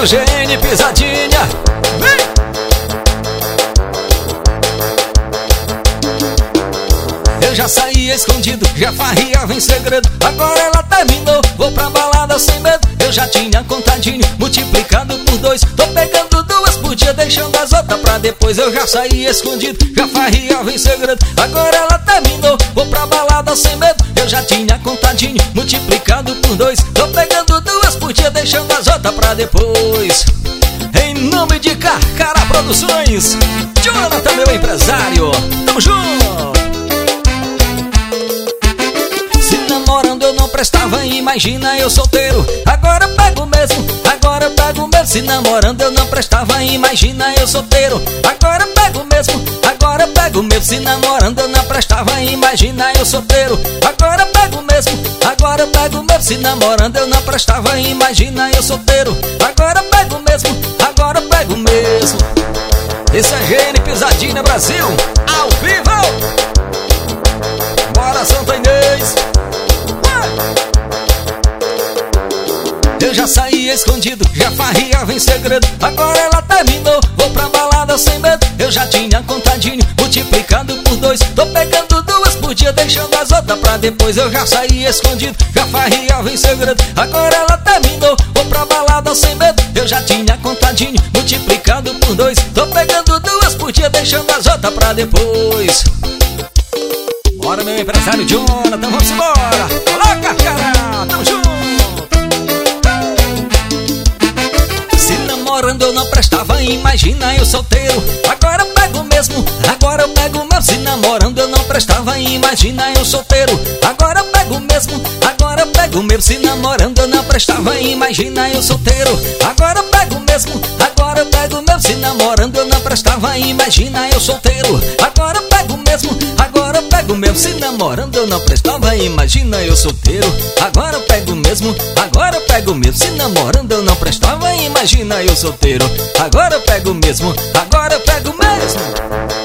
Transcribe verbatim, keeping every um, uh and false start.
do G N Pisadinha. Vem! Eu já saía escondido, já farriava em segredo. Agora ela terminou, vou pra balada sem medo. Eu já tinha contadinho, multiplicado por dois. Tô pegando duas por dia, deixando as outras pra depois. Eu já saía escondido, já farriava em segredo. Agora ela terminou, vou pra balada sem medo. Eu já tinha contadinho, multiplicado por dois. Tô pegando duas por dia, deixando as outras pra depois. Em nome de Carcará Produções, Jonathan, meu empresário, tamo junto. Se namorando eu não prestava, imagina eu solteiro. Agora eu pego mesmo, agora eu pego mesmo. Se namorando eu não prestava, imagina eu solteiro. Agora eu pego mesmo, agora eu pego mesmo. Se namorando eu não prestava, imagina eu solteiro. Agora eu pego mesmo, agora eu pego mesmo. Se namorando eu não prestava, imagina eu solteiro. Agora eu pego mesmo, agora eu pego mesmo. Esse é G N Pisadinha Brasil, ao vivo. Bora, Santa Inês. Eu já saía escondido, já farriava em segredo. Agora ela terminou, vou pra balada sem medo. Eu já tinha contadinho, multiplicado por dois. Tô pegando duas por dia, deixando as outras pra depois. Eu já saía escondido, já farriava em segredo. Agora ela terminou, vou pra balada sem medo. Eu já tinha contadinho, multiplicado por dois. Tô pegando duas por dia, deixando as outras pra depois. Bora, meu empresário Jonathan, vamos embora. Olá, Carcará, tamo junto. Se namorando eu não prestava, imagina eu solteiro. Agora eu pego mesmo, agora eu pego mesmo. Se namorando eu não prestava, imagina eu solteiro. Agora eu pego mesmo, agora eu pego mesmo. Se namorando eu não prestava, imagina eu solteiro. Agora eu pego mesmo, agora eu pego mesmo. Se namorando eu não prestava, imagina eu solteiro. Agora eu pego mesmo, agora eu pego mesmo. Se namorando eu não prestava, imagina eu solteiro. Agora eu pego mesmo, agora eu pego mesmo. Se namorando eu não prestava, imagina eu solteiro. Agora eu pego mesmo, agora eu pego mesmo.